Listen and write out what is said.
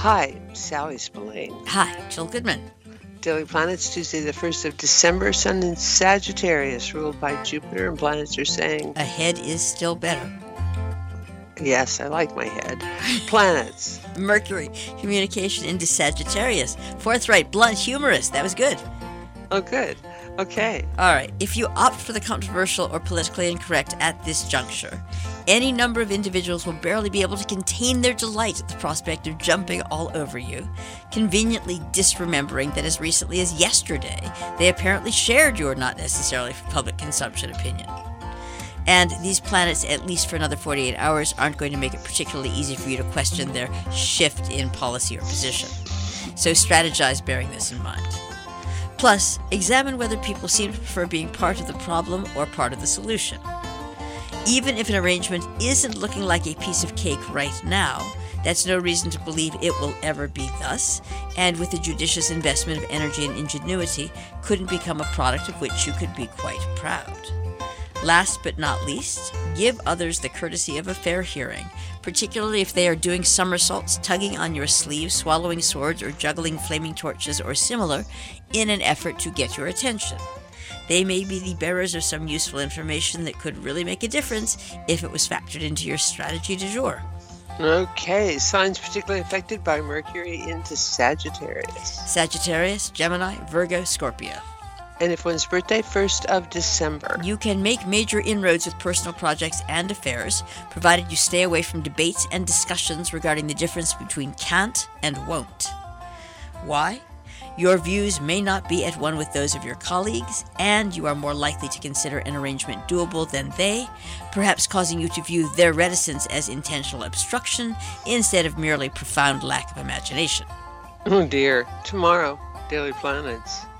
Hi, Sally Spillane. Hi, Jill Goodman. Daily Planets, Tuesday the 1st of December. Sun in Sagittarius, ruled by Jupiter, and planets are saying, Ahead is still better. Yes, I like my head. Planets. Mercury, communication into Sagittarius. Forthright, blunt, humorous. That was good. Oh, good. Okay. All right. If you opt for the controversial or politically incorrect at this juncture, any number of individuals will barely be able to contain their delight at the prospect of jumping all over you, conveniently disremembering that as recently as yesterday, they apparently shared your not necessarily for public consumption opinion. And these planets, at least for another 48 hours, aren't going to make it particularly easy for you to question their shift in policy or position. So strategize bearing this in mind. Plus, examine whether people seem to prefer being part of the problem or part of the solution. Even if an arrangement isn't looking like a piece of cake right now, that's no reason to believe it will ever be thus, and with a judicious investment of energy and ingenuity, couldn't become a product of which you could be quite proud. Last but not least, give others the courtesy of a fair hearing, particularly if they are doing somersaults, tugging on your sleeve, swallowing swords, or juggling flaming torches or similar in an effort to get your attention. They may be the bearers of some useful information that could really make a difference if it was factored into your strategy du jour. Okay, signs particularly affected by Mercury into Sagittarius. Sagittarius, Gemini, Virgo, Scorpio. And if one's birthday, 1st of December. You can make major inroads with personal projects and affairs, provided you stay away from debates and discussions regarding the difference between can't and won't. Why? Your views may not be at one with those of your colleagues, and you are more likely to consider an arrangement doable than they, perhaps causing you to view their reticence as intentional obstruction instead of merely profound lack of imagination. Oh dear. Tomorrow, Daily Planets.